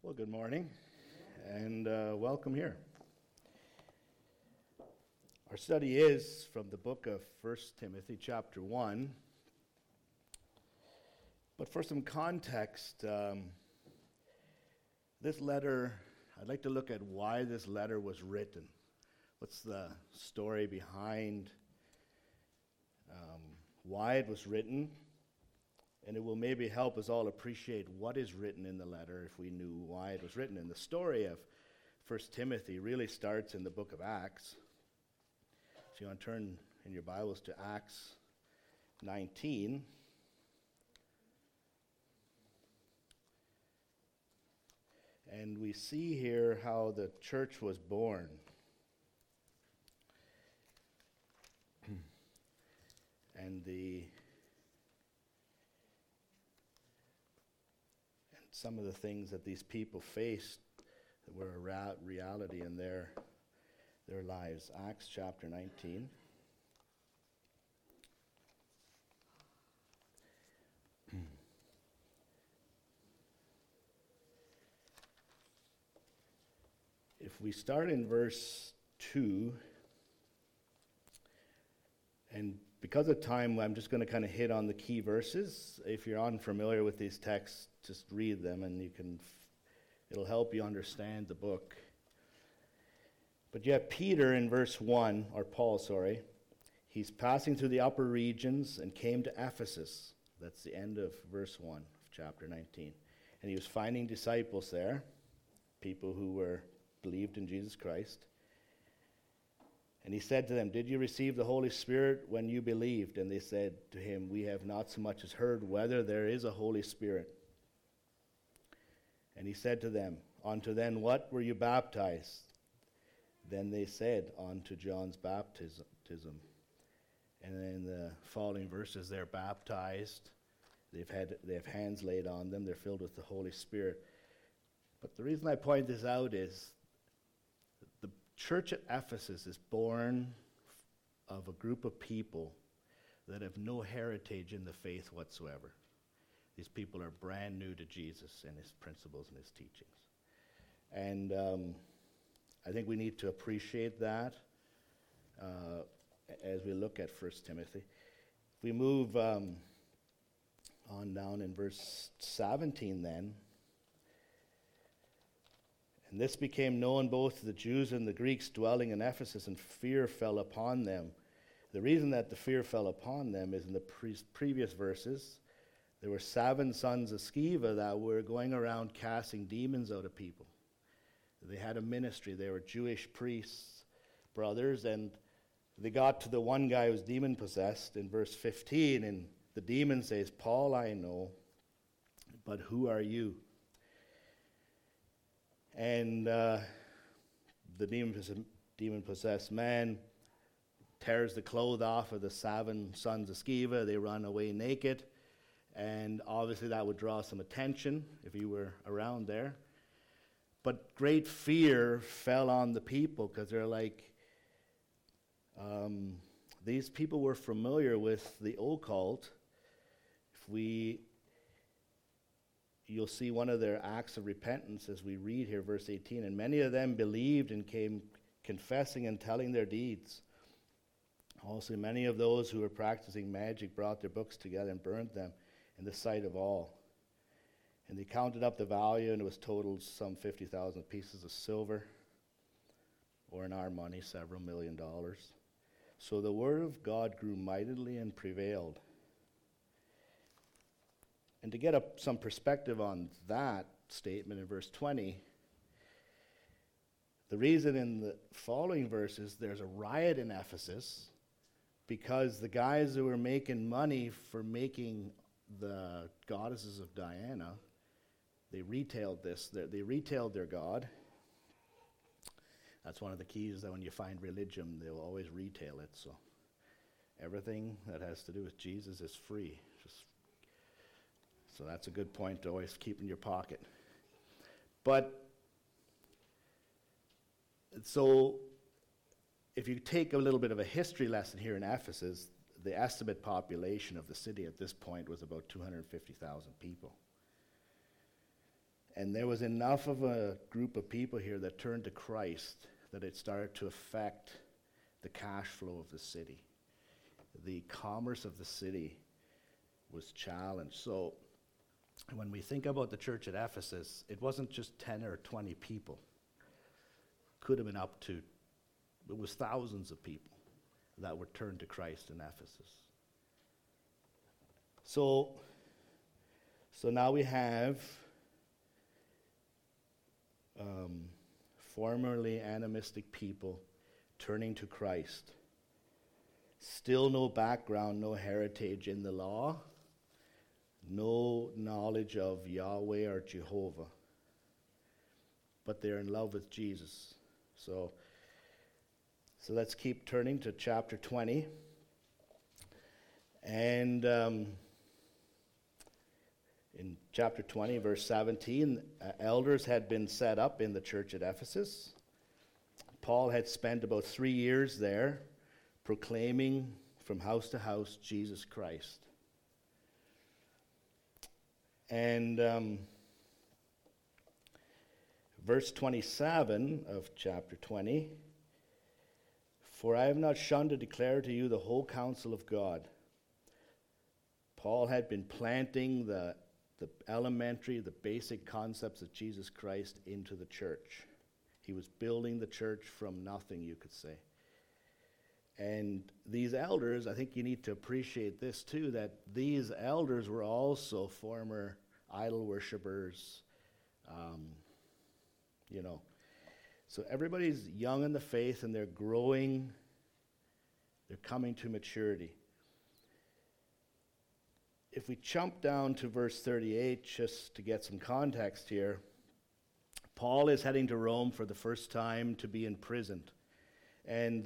Well, good morning, and welcome here. Our study is from the book of 1 Timothy chapter 1. But for some context, this letter, I'd like to look at why this letter was written. What's the story behind why it was written? And it will maybe help us all appreciate what is written in the letter if we knew why it was written. And the story of 1 Timothy really starts in the book of Acts. So you want to turn in your Bibles to Acts 19. And we see here how the church was born. And some of the things that these people faced that were a reality in their lives. Acts chapter 19. If we start in verse 2, and because of time, I'm just going to kind of hit on the key verses. If you're unfamiliar with these texts, just read them and it'll help you understand the book. But you have Peter in verse 1, or Paul, sorry. He's passing through the upper regions and came to Ephesus. That's the end of verse 1 of chapter 19. And he was finding disciples there, people who believed in Jesus Christ. And he said to them, "Did you receive the Holy Spirit when you believed?" And they said to him, "We have not so much as heard whether there is a Holy Spirit." And he said to them, "Unto then what were you baptized?" Then they said, "Unto John's baptism." And in the following verses, they're baptized. They have hands laid on them. They're filled with the Holy Spirit. But the reason I point this out is the church at Ephesus is born of a group of people that have no heritage in the faith whatsoever. These people are brand new to Jesus and his principles and his teachings. And I think we need to appreciate that as we look at 1 Timothy. If we move on down in verse 17 then. "And this became known both to the Jews and the Greeks dwelling in Ephesus, and fear fell upon them." The reason that the fear fell upon them is in the previous verses. There were 7 sons of Sceva that were going around casting demons out of people. They had a ministry. They were Jewish priests, brothers, and they got to the one guy who was demon-possessed in verse 15, and the demon says, "Paul I know, but who are you?" And the demon-possessed man tears the clothes off of the 7 sons of Sceva. They run away naked. And obviously that would draw some attention if you were around there. But great fear fell on the people because they're like, these people were familiar with the occult. You'll see one of their acts of repentance as we read here, verse 18. "And many of them believed and came confessing and telling their deeds. Also many of those who were practicing magic brought their books together and burned them in the sight of all. And they counted up the value, and it was totaled some 50,000 pieces of silver, or in our money, several $1,000,000. So the word of God grew mightily and prevailed." And to get some perspective on that statement in verse 20, the reason in the following verses there's a riot in Ephesus because the guys who were making money for making the goddesses of Diana, they retailed their god. That's one of the keys that when you find religion, they'll always retail it. So everything that has to do with Jesus is free. So that's a good point to always keep in your pocket. But so if you take a little bit of a history lesson here in Ephesus, the estimate population of the city at this point was about 250,000 people. And there was enough of a group of people here that turned to Christ that it started to affect the cash flow of the city. The commerce of the city was challenged. So when we think about the church at Ephesus, it wasn't just 10 or 20 people. Could have been up to, it was thousands of people that were turned to Christ in Ephesus. So now we have formerly animistic people turning to Christ. Still no background, no heritage in the law, no knowledge of Yahweh or Jehovah, but they're in love with Jesus. So let's keep turning to chapter 20. And in chapter 20, verse 17, elders had been set up in the church at Ephesus. Paul had spent about 3 years there proclaiming from house to house Jesus Christ. And verse 27 of chapter 20, for I have not shunned to declare to you the whole counsel of God. Paul had been planting the elementary, the basic concepts of Jesus Christ into the church. He was building the church from nothing, you could say. And these elders, I think you need to appreciate this too, that these elders were also former idol worshippers, So everybody's young in the faith and they're growing, they're coming to maturity. If we jump down to verse 38, just to get some context here, Paul is heading to Rome for the first time to be imprisoned. And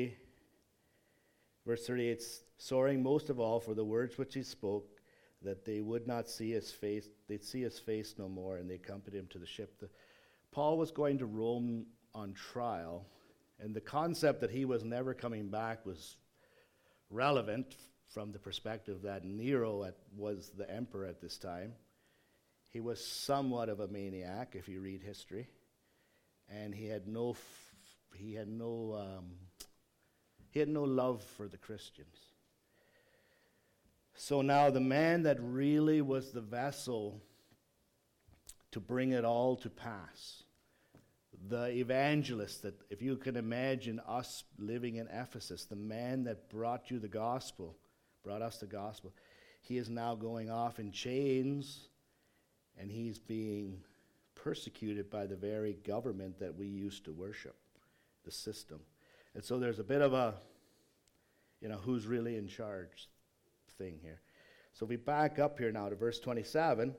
verse 38, soaring most of all for the words which he spoke, that they would not see his face, they'd see his face no more, and they accompanied him to the ship. Paul was going to Rome on trial, and the concept that he was never coming back was relevant from the perspective that Nero was the emperor at this time. He was somewhat of a maniac, if you read history, and he had no love for the Christians. So now the man that really was the vessel to bring it all to pass, the evangelist, that if you can imagine us living in Ephesus, the man that brought us the gospel, he is now going off in chains, and he's being persecuted by the very government that we used to worship, the system. And so there's a bit of a, who's really in charge thing here. So if we back up here now to verse 27,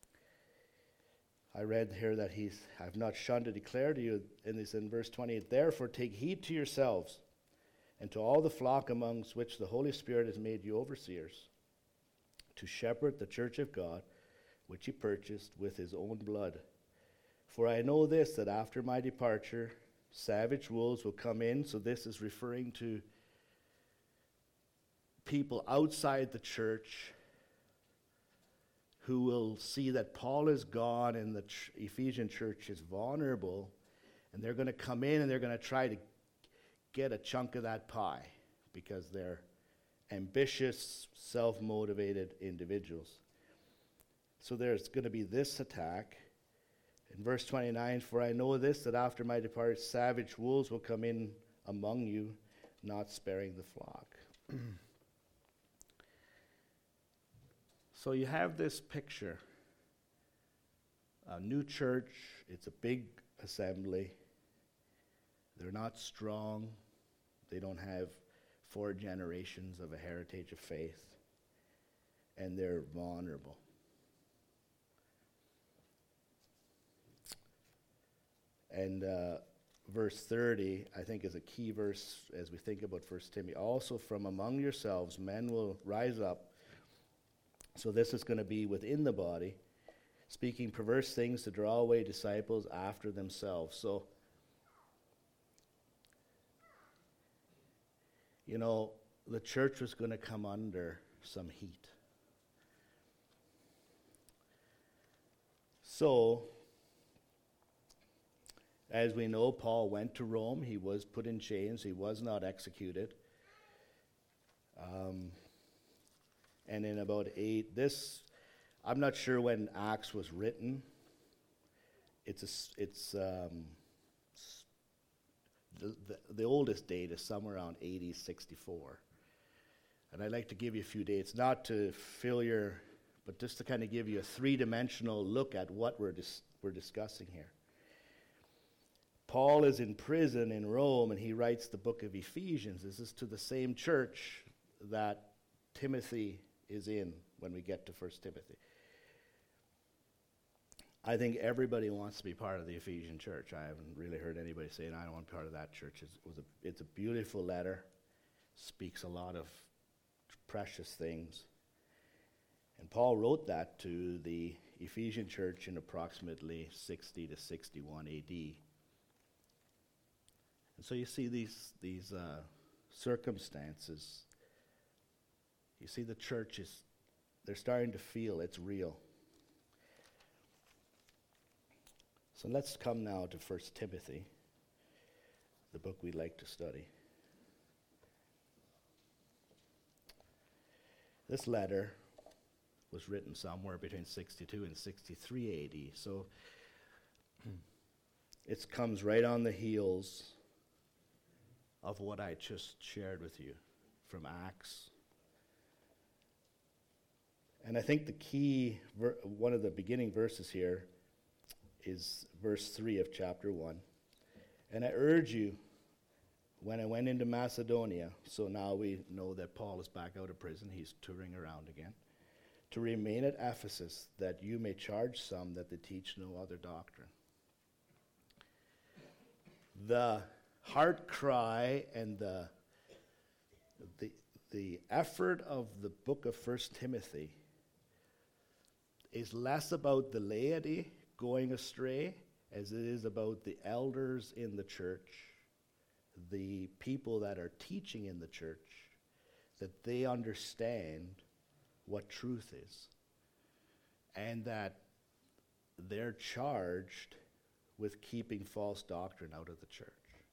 I read here that I've not shunned to declare to you, and it's in verse 28, therefore take heed to yourselves and to all the flock amongst which the Holy Spirit has made you overseers, to shepherd the church of God, which he purchased with his own blood. For I know this, that after my departure, savage wolves will come in. So this is referring to people outside the church who will see that Paul is gone and the Ephesian church is vulnerable, and they're going to come in and they're going to try to get a chunk of that pie because they're ambitious, self-motivated individuals. So there's going to be this attack. In verse 29, for I know this, that after my departure, savage wolves will come in among you, not sparing the flock. So you have this picture. A new church, it's a big assembly. They're not strong. They don't have 4 generations of a heritage of faith. And they're vulnerable. And verse 30, I think, is a key verse as we think about 1 Timothy. Also from among yourselves men will rise up. So this is going to be within the body, speaking perverse things to draw away disciples after themselves. So, the church was going to come under some heat. So, as we know, Paul went to Rome. He was put in chains. He was not executed. And in about I'm not sure when Acts was written. The oldest date is somewhere around AD 64. And I'd like to give you a few dates, not to fill but just to kind of give you a three-dimensional look at what we're discussing here. Paul is in prison in Rome, and he writes the book of Ephesians. This is to the same church that Timothy is in when we get to 1 Timothy. I think everybody wants to be part of the Ephesian church. I haven't really heard anybody saying, I don't want to be part of that church. It's a beautiful letter, speaks a lot of precious things. And Paul wrote that to the Ephesian church in approximately 60 to 61 AD. And so you see these circumstances. You see the church they're starting to feel it's real. So let's come now to 1 Timothy, the book we'd like to study. This letter was written somewhere between 62 and 63 AD. So it comes right on the heels of what I just shared with you from Acts. And I think the key, one of the beginning verses here is verse 3 of chapter 1. And I urge you, when I went into Macedonia, so now we know that Paul is back out of prison, he's touring around again, to remain at Ephesus, that you may charge some that they teach no other doctrine. The heart cry and the effort of the book of 1 Timothy is less about the laity going astray as it is about the elders in the church, the people that are teaching in the church, that they understand what truth is and that they're charged with keeping false doctrine out of the church.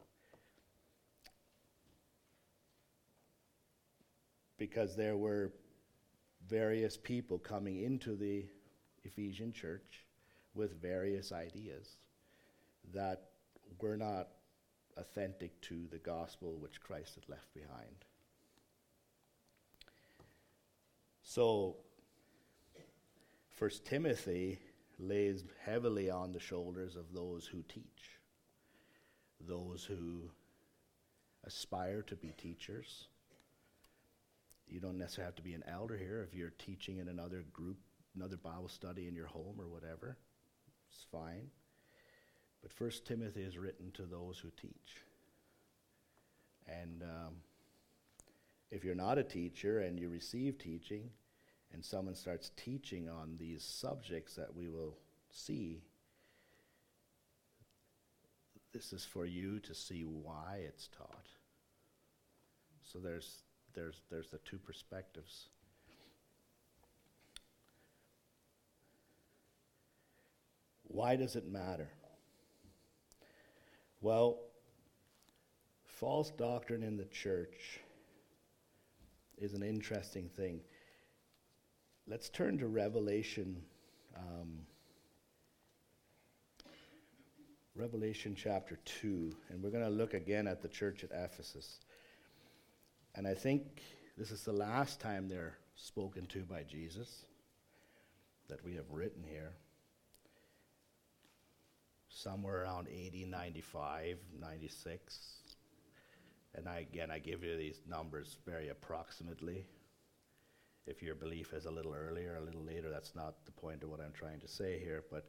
Because there were various people coming into the Ephesian church with various ideas that were not authentic to the gospel which Christ had left behind. So, 1 Timothy lays heavily on the shoulders of those who teach, those who aspire to be teachers. You don't necessarily have to be an elder here. If you're teaching in another group, another Bible study in your home or whatever, it's fine. But 1 Timothy is written to those who teach. And if you're not a teacher and you receive teaching, and someone starts teaching on these subjects that we will see, this is for you to see why it's taught. So there's the two perspectives. Why does it matter? Well, false doctrine in the church is an interesting thing. Let's turn to Revelation chapter 2, and we're going to look again at the church at Ephesus. And I think this is the last time they're spoken to by Jesus that we have written here. Somewhere around AD 95, 96. And I give you these numbers very approximately. If your belief is a little earlier, a little later, that's not the point of what I'm trying to say here. But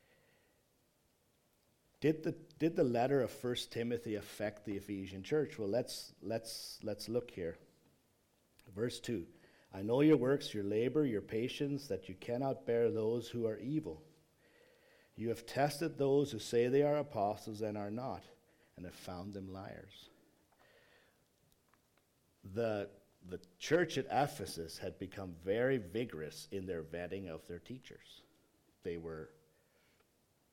did the letter of 1 Timothy affect the Ephesian church? Well, let's look here. Verse 2. I know your works, your labor, your patience, that you cannot bear those who are evil. You have tested those who say they are apostles and are not, and have found them liars. The church at Ephesus had become very vigorous in their vetting of their teachers. They were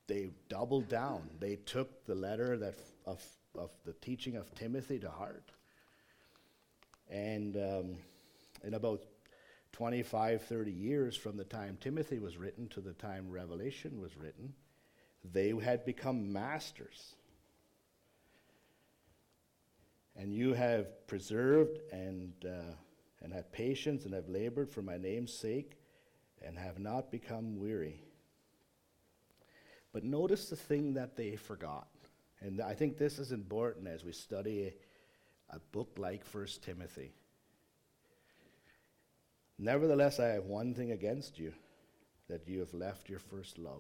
they doubled down. They took the letter of the teaching of Timothy to heart. And in about 25, 30 years from the time Timothy was written to the time Revelation was written, they had become masters. And you have preserved and had patience and have labored for my name's sake and have not become weary. But notice the thing that they forgot. And I think this is important as we study a book like 1 Timothy. Nevertheless, I have one thing against you, that you have left your first love.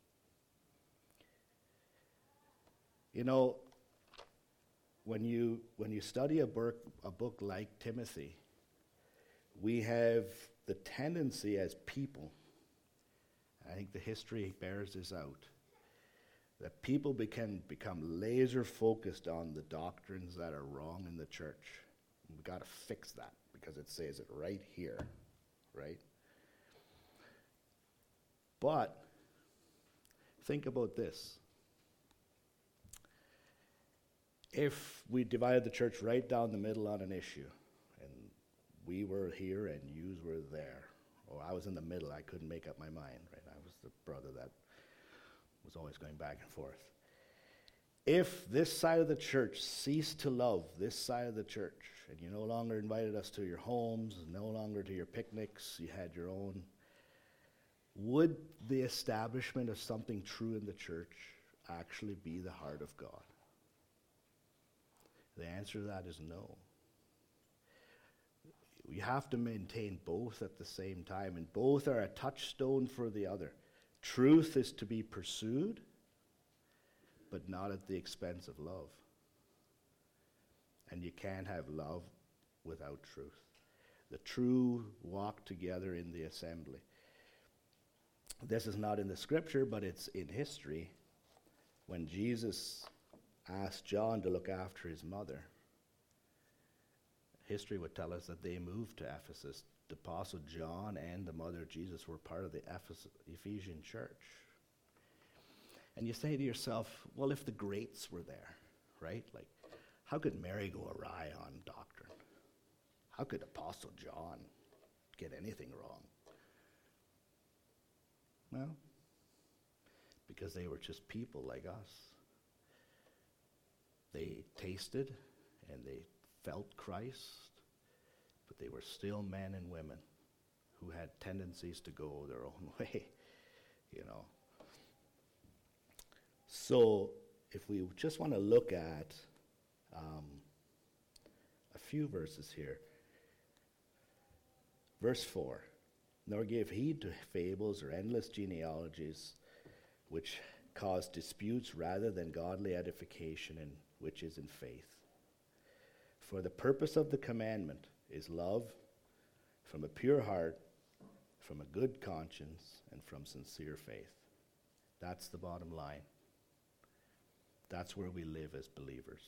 You know, when you study a book like Timothy, we have the tendency as people, I think the history bears this out, that people become laser focused on the doctrines that are wrong in the church. We've got to fix that because it says it right here, right? But think about this. If we divided the church right down the middle on an issue, and we were here and yous were there, or I was in the middle, I couldn't make up my mind, right? I was the brother that was always going back and forth. If this side of the church ceased to love this side of the church, and you no longer invited us to your homes, no longer to your picnics, you had your own, would the establishment of something true in the church actually be the heart of God? The answer to that is no. We have to maintain both at the same time, and both are a touchstone for the other. Truth is to be pursued, but not at the expense of love. And you can't have love without truth. The true walk together in the assembly. This is not in the scripture, but it's in history. When Jesus asked John to look after his mother, history would tell us that they moved to Ephesus. The Apostle John and the mother of Jesus were part of the Ephesian church. And you say to yourself, well, if the greats were there, right? Like, how could Mary go awry on doctrine? How could Apostle John get anything wrong? Well, because they were just people like us. They tasted and they felt Christ, but they were still men and women who had tendencies to go their own way, you know. So if we just want to look at a few verses here. Verse 4, nor give heed to fables or endless genealogies, which cause disputes rather than godly edification, and which is in faith. For the purpose of the commandment is love from a pure heart, from a good conscience, and from sincere faith. That's the bottom line. That's where we live as believers.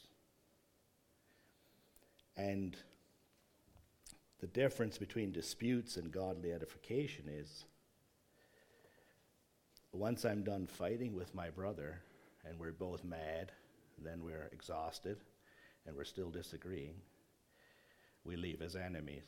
And the difference between disputes and godly edification is, once I'm done fighting with my brother, and we're both mad, then we're exhausted, and we're still disagreeing, we leave as enemies.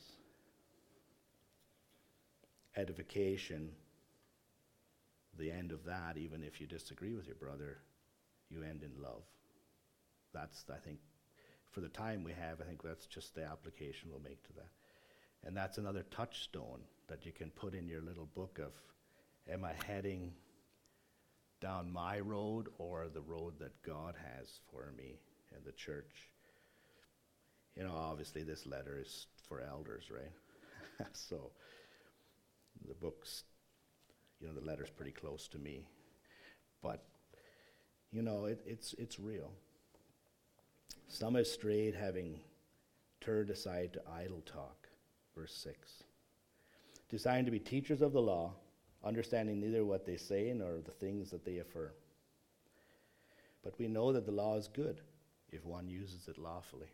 Edification, the end of that, even if you disagree with your brother, you end in love. That's, I think, for the time we have, I think that's just the application we'll make to that. And that's another touchstone that you can put in your little book of, am I heading down my road or the road that God has for me in the church? You know, obviously this letter is for elders, right? So the book's, you know, the letter's pretty close to me. But, you know, it's real. Some have strayed, having turned aside to idle talk. Verse 6. Designed to be teachers of the law, understanding neither what they say nor the things that they affirm. But we know that the law is good if one uses it lawfully.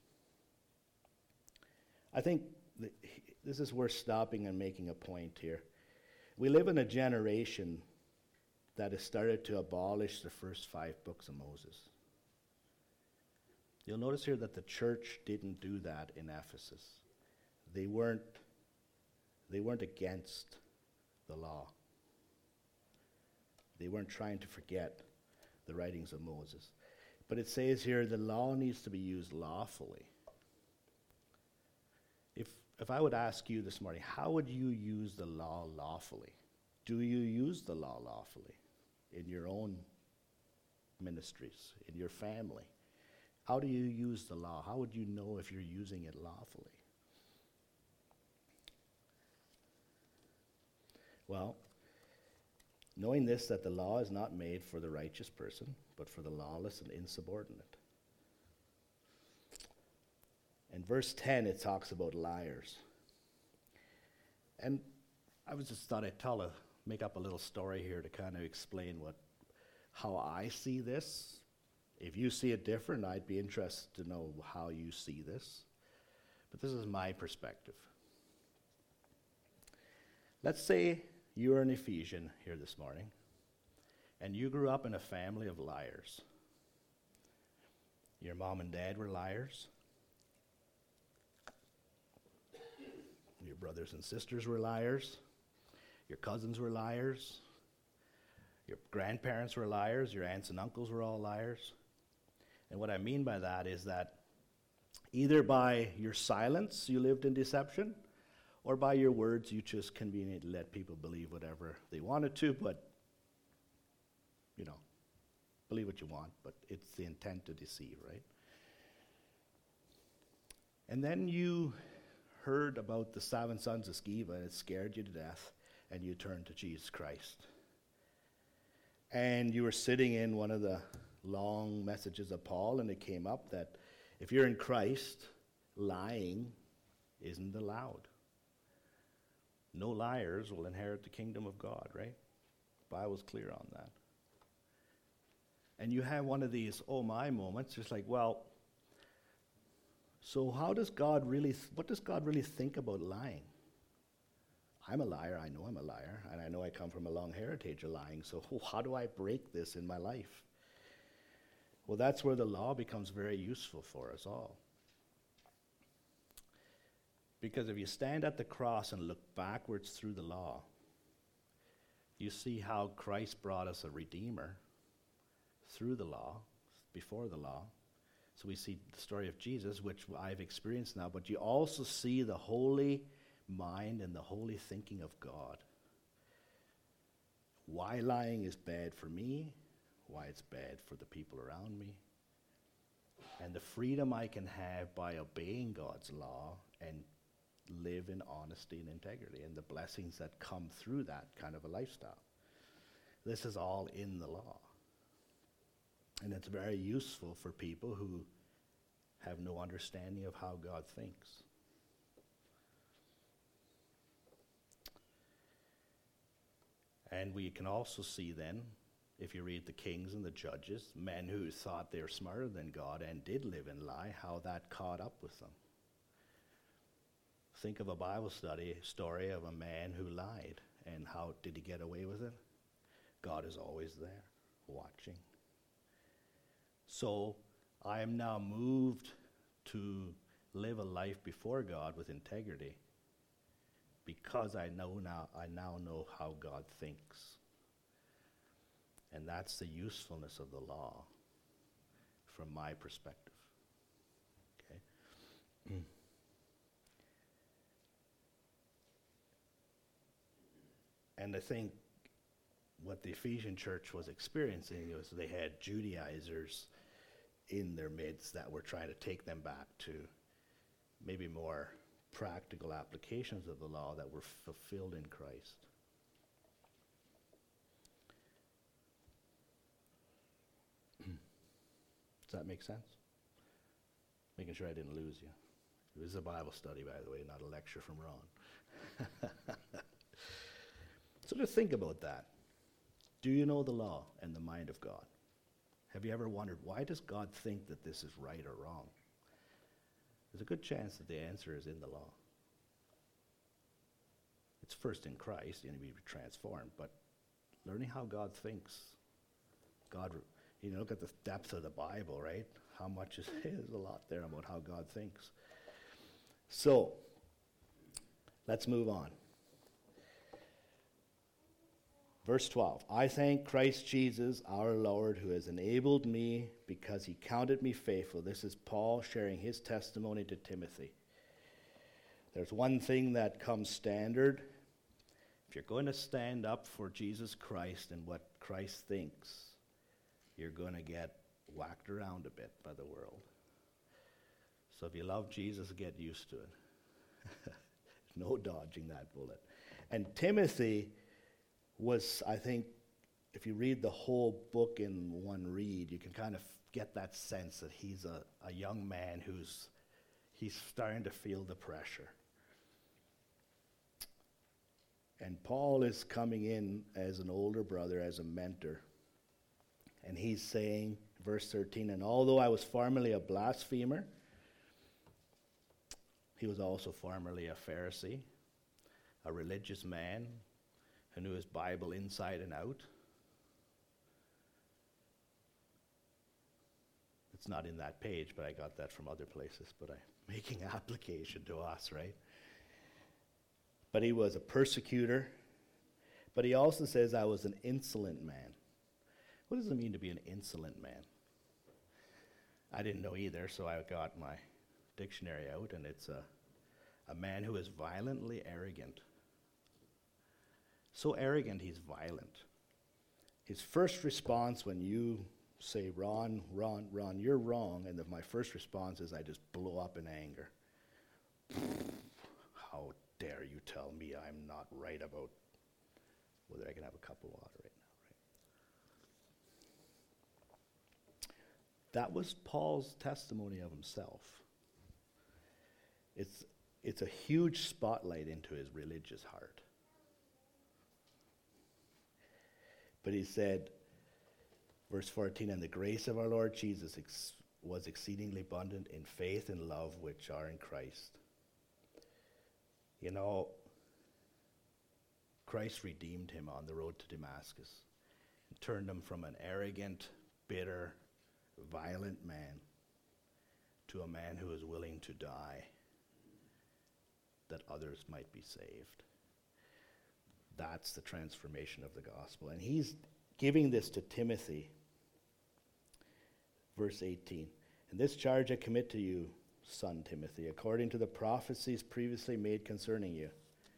I think this is worth stopping and making a point here. We live in a generation that has started to abolish the first 5 books of Moses. You'll notice here that the church didn't do that in Ephesus. They weren't against the law. They weren't trying to forget the writings of Moses. But it says here the law needs to be used lawfully. If I would ask you this morning, how would you use the law lawfully? Do you use the law lawfully in your own ministries, in your family? How do you use the law? How would you know if you're using it lawfully? Well, knowing this, that the law is not made for the righteous person, but for the lawless and insubordinate. In verse 10, it talks about liars. And I was just thought I'd make up a little story here to kind of explain how I see this. If you see it different, I'd be interested to know how you see this. But this is my perspective. Let's say you're an Ephesian here this morning, and you grew up in a family of liars. Your mom and dad were liars. Your brothers and sisters were liars. Your cousins were liars. Your grandparents were liars. Your aunts and uncles were all liars. And what I mean by that is that either by your silence you lived in deception, or by your words you just conveniently let people believe whatever they wanted to, but, believe what you want, but it's the intent to deceive, right? And then you heard about the 7 sons of Sceva, and it scared you to death, and you turned to Jesus Christ. And you were sitting in one of the long messages of Paul, and it came up that if you're in Christ, lying isn't allowed. No liars will inherit the kingdom of God, right? The Bible's clear on that. And you have one of these oh my moments, just like, well, so what does God really think about lying? I'm a liar, I know I'm a liar, and I know I come from a long heritage of lying, so how do I break this in my life? Well, that's where the law becomes very useful for us all. Because if you stand at the cross and look backwards through the law, you see how Christ brought us a Redeemer through the law, before the law. So we see the story of Jesus, which I've experienced now, but you also see the holy mind and the holy thinking of God. Why lying is bad for me, why it's bad for the people around me, and the freedom I can have by obeying God's law and live in honesty and integrity, and the blessings that come through that kind of a lifestyle. This is all in the law. And it's very useful for people who have no understanding of how God thinks. And we can also see then, if you read the Kings and the Judges, men who thought they were smarter than God and did live in lie, how that caught up with them. Think of a Bible story of a man who lied, and how did he get away with it? God is always there, watching. So I am now moved to live a life before God with integrity, because I now know how God thinks. And that's the usefulness of the law from my perspective. Okay? And I think what the Ephesian church was experiencing was they had Judaizers in their midst that were trying to take them back to maybe more practical applications of the law that were fulfilled in Christ. Does that make sense? Making sure I didn't lose you. It was a Bible study, by the way, not a lecture from Ron. So just think about that. Do you know the law and the mind of God? Have you ever wondered, why does God think that this is right or wrong? There's a good chance that the answer is in the law. It's first in Christ, you need to be transformed, but learning how God thinks. God, look at the depth of the Bible, right? How much is a lot there about how God thinks. So, let's move on. Verse 12, I thank Christ Jesus, our Lord, who has enabled me because he counted me faithful. This is Paul sharing his testimony to Timothy. There's one thing that comes standard. If you're going to stand up for Jesus Christ and what Christ thinks, you're going to get whacked around a bit by the world. So if you love Jesus, get used to it. No dodging that bullet. And Timothy was, I think, if you read the whole book in one read, you can kind of get that sense that he's a young man he's starting to feel the pressure. And Paul is coming in as an older brother, as a mentor. And he's saying, verse 13, and although I was formerly a blasphemer, he was also formerly a Pharisee, a religious man who knew his Bible inside and out. It's not in that page, but I got that from other places, but I'm making application to us, right? But he was a persecutor. But he also says, I was an insolent man. What does it mean to be an insolent man? I didn't know either, so I got my dictionary out, and it's a man who is violently arrogant. So arrogant, he's violent. His first response when you say, Ron, you're wrong, and my first response is I just blow up in anger. How dare you tell me I'm not right about whether I can have a cup of water right now, right? That was Paul's testimony of himself. It's a huge spotlight into his religious heart. But he said, verse 14, and the grace of our Lord Jesus was exceedingly abundant in faith and love which are in Christ. You know, Christ redeemed him on the road to Damascus and turned him from an arrogant, bitter, violent man to a man who is willing to die that others might be saved. That's the transformation of the gospel. And he's giving this to Timothy. Verse 18, and this charge I commit to you, son Timothy, according to the prophecies previously made concerning you.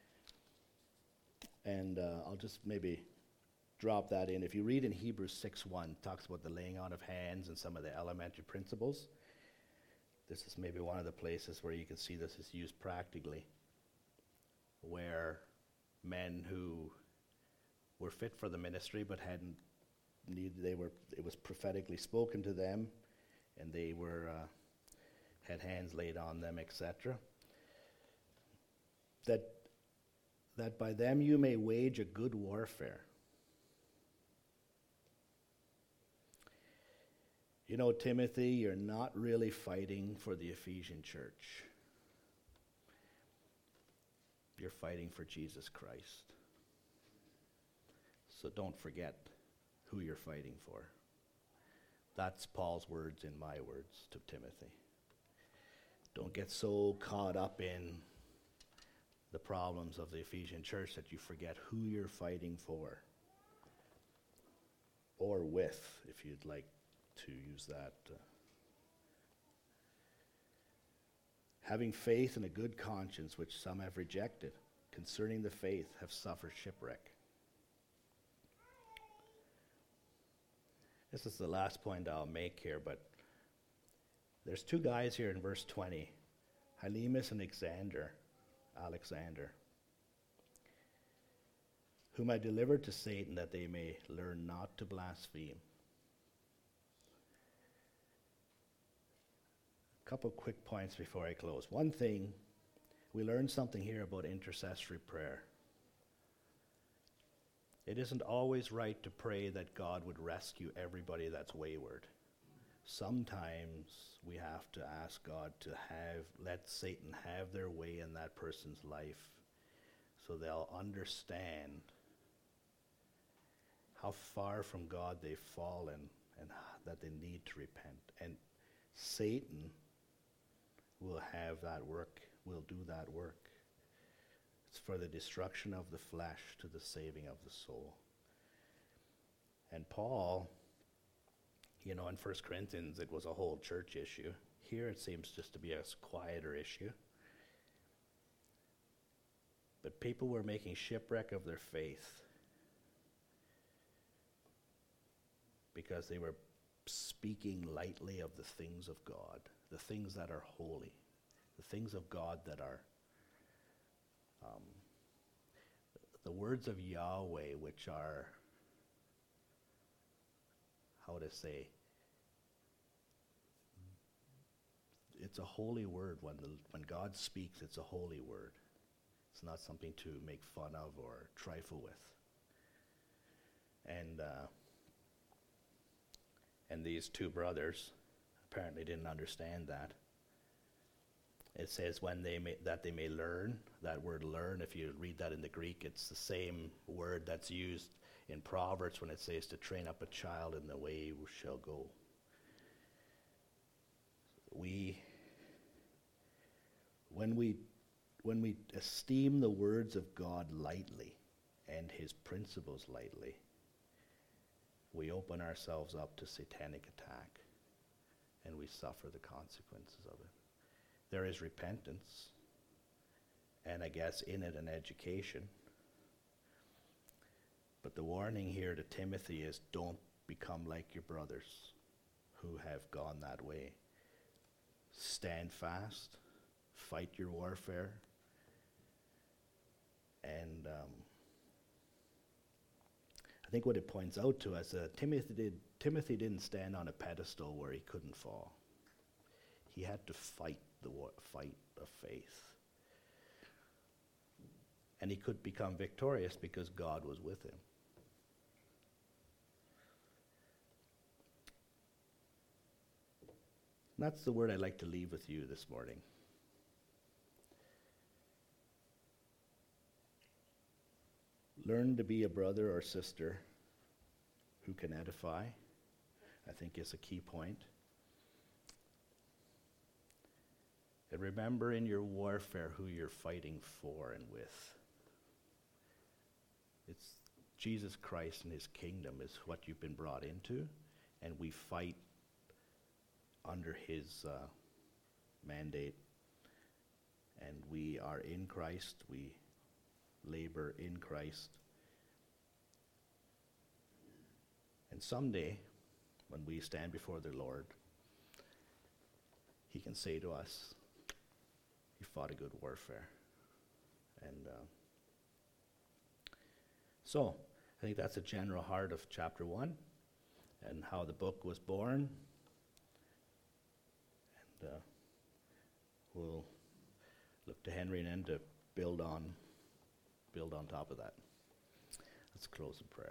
And I'll just maybe drop that in. If you read in Hebrews 6:1, it talks about the laying on of hands and some of the elementary principles. This is maybe one of the places where you can see this is used practically, where men who were fit for the ministry but hadn't needed, it was prophetically spoken to them, and they were had hands laid on them, etc. That by them you may wage a good warfare. You know, Timothy, you're not really fighting for the Ephesian church. You're fighting for Jesus Christ. So don't forget who you're fighting for. That's Paul's words in my words to Timothy. Don't get so caught up in the problems of the Ephesian church that you forget who you're fighting for. Or with, if you'd like to use that. Having faith and a good conscience, which some have rejected, concerning the faith have suffered shipwreck. This is the last point I'll make here, but there's two guys here in verse 20, Hylemus and Alexander, whom I delivered to Satan that they may learn not to blaspheme. A couple quick points before I close. One thing, we learned something here about intercessory prayer. It isn't always right to pray that God would rescue everybody that's wayward. Sometimes we have to ask God to let Satan have their way in that person's life so they'll understand how far from God they've fallen, and that they need to repent. And Satan will have that work, will do that work. It's for the destruction of the flesh to the saving of the soul. And Paul, in 1 Corinthians, it was a whole church issue. Here it seems just to be a quieter issue. But people were making shipwreck of their faith because they were speaking lightly of the things of God, the things that are holy, the things of God that are the words of Yahweh, which are, it's a holy word. When God speaks, it's a holy word. It's not something to make fun of or trifle with. And these two brothers apparently didn't understand that. It says that they may learn. That word learn, if you read that in the Greek, it's the same word that's used in Proverbs when it says to train up a child in the way he shall go. When we esteem the words of God lightly and his principles lightly, we open ourselves up to satanic attack, and we suffer the consequences of it. There is repentance, and I guess in it an education. But the warning here to Timothy is, don't become like your brothers who have gone that way. Stand fast, fight your warfare, and I think what it points out to us, Timothy didn't stand on a pedestal where he couldn't fall. He had to fight the fight of faith. And he could become victorious because God was with him. And that's the word I'd like to leave with you this morning. Learn to be a brother or sister who can edify, I think is a key point. And remember in your warfare who you're fighting for and with. It's Jesus Christ and his kingdom is what you've been brought into, and we fight under his mandate. And we are in Christ, we labor in Christ. And someday, when we stand before the Lord, he can say to us, you fought a good warfare. And so, I think that's a general heart of chapter 1 and how the book was born. And we'll look to Henry and then to build on top of that. Let's close in prayer.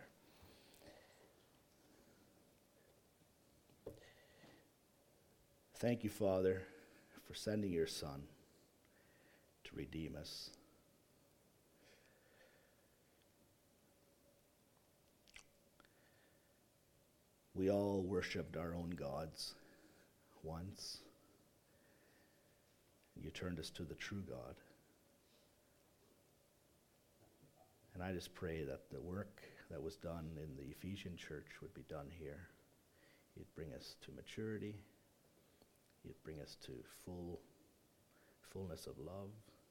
Thank you, Father, for sending your Son to redeem us. We all worshipped our own gods once. You turned us to the true God. And I just pray that the work that was done in the Ephesian church would be done here. You'd bring us to maturity. You'd bring us to fullness of love.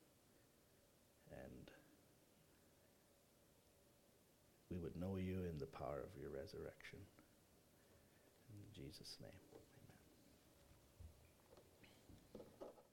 And we would know you in the power of your resurrection. In Jesus' name, amen.